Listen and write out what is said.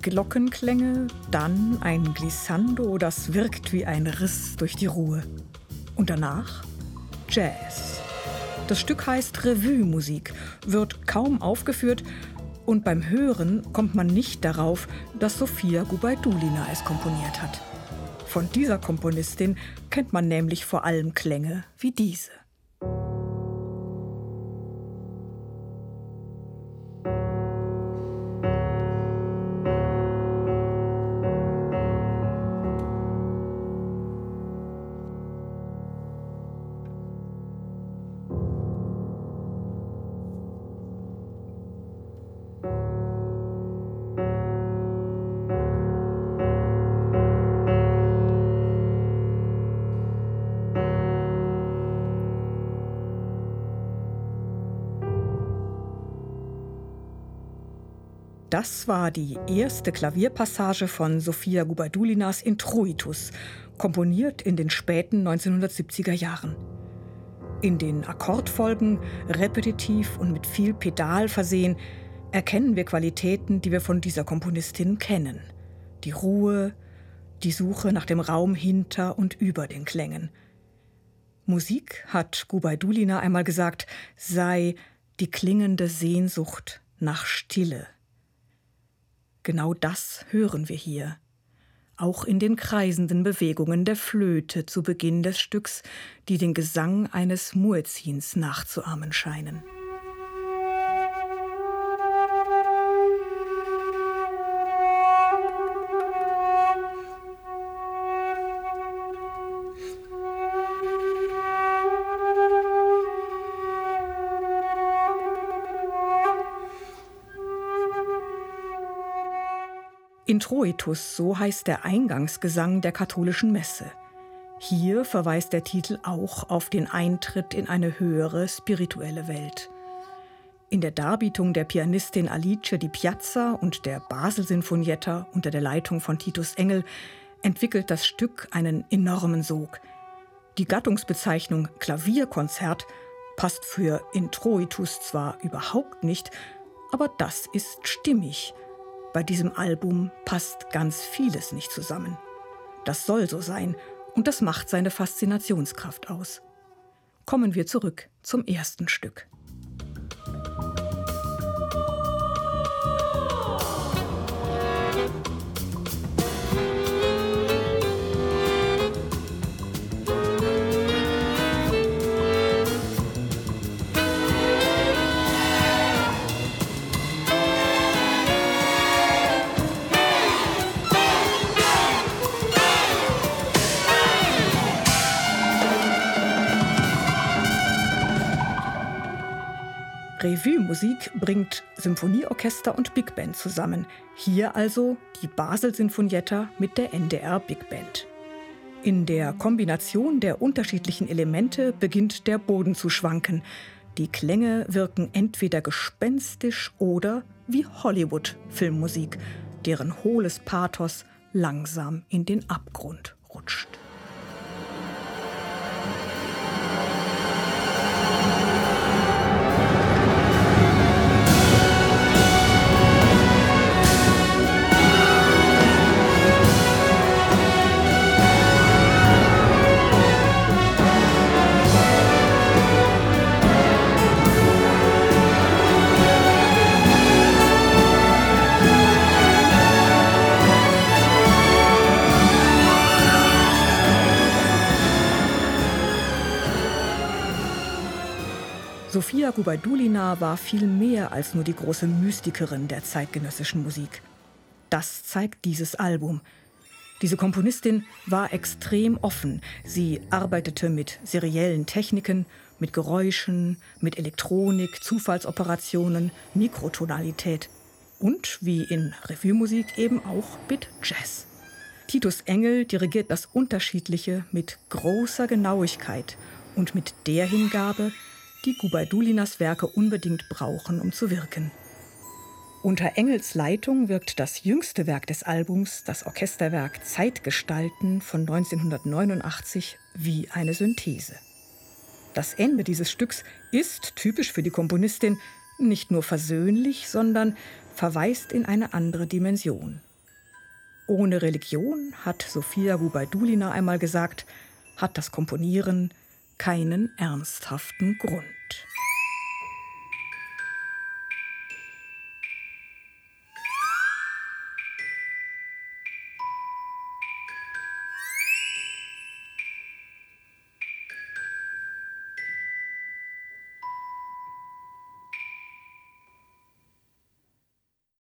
Glockenklänge, dann ein Glissando, das wirkt wie ein Riss durch die Ruhe. Und danach Jazz. Das Stück heißt Revue-Musik, wird kaum aufgeführt und beim Hören kommt man nicht darauf, dass Sofia Gubaidulina es komponiert hat. Von dieser Komponistin kennt man nämlich vor allem Klänge wie diese. Das war die erste Klavierpassage von Sofia Gubaidulinas Introitus, komponiert in den späten 1970er Jahren. In den Akkordfolgen, repetitiv und mit viel Pedal versehen, erkennen wir Qualitäten, die wir von dieser Komponistin kennen. Die Ruhe, die Suche nach dem Raum hinter und über den Klängen. Musik, hat Gubaidulina einmal gesagt, sei die klingende Sehnsucht nach Stille. Genau das hören wir hier. Auch in den kreisenden Bewegungen der Flöte zu Beginn des Stücks, die den Gesang eines Muezzins nachzuahmen scheinen. Introitus, so heißt der Eingangsgesang der katholischen Messe. Hier verweist der Titel auch auf den Eintritt in eine höhere spirituelle Welt. In der Darbietung der Pianistin Alice Di Piazza und der Basel-Sinfonietta unter der Leitung von Titus Engel entwickelt das Stück einen enormen Sog. Die Gattungsbezeichnung Klavierkonzert passt für Introitus zwar überhaupt nicht, aber das ist stimmig. Bei diesem Album passt ganz vieles nicht zusammen. Das soll so sein und das macht seine Faszinationskraft aus. Kommen wir zurück zum ersten Stück. Revue-Musik bringt Symphonieorchester und Big Band zusammen. Hier also die Basel-Sinfonietta mit der NDR Big Band. In der Kombination der unterschiedlichen Elemente beginnt der Boden zu schwanken. Die Klänge wirken entweder gespenstisch oder wie Hollywood-Filmmusik, deren hohles Pathos langsam in den Abgrund rutscht. Sofia Gubaidulina war viel mehr als nur die große Mystikerin der zeitgenössischen Musik. Das zeigt dieses Album. Diese Komponistin war extrem offen. Sie arbeitete mit seriellen Techniken, mit Geräuschen, mit Elektronik, Zufallsoperationen, Mikrotonalität und, wie in Revue-Musik, eben auch mit Jazz. Titus Engel dirigiert das Unterschiedliche mit großer Genauigkeit und mit der Hingabe, die Gubaidulinas Werke unbedingt brauchen, um zu wirken. Unter Engels Leitung wirkt das jüngste Werk des Albums, das Orchesterwerk Zeitgestalten von 1989, wie eine Synthese. Das Ende dieses Stücks ist, typisch für die Komponistin, nicht nur versöhnlich, sondern verweist in eine andere Dimension. Ohne Religion, hat Sofia Gubaidulina einmal gesagt, hat das Komponieren keinen ernsthaften Grund.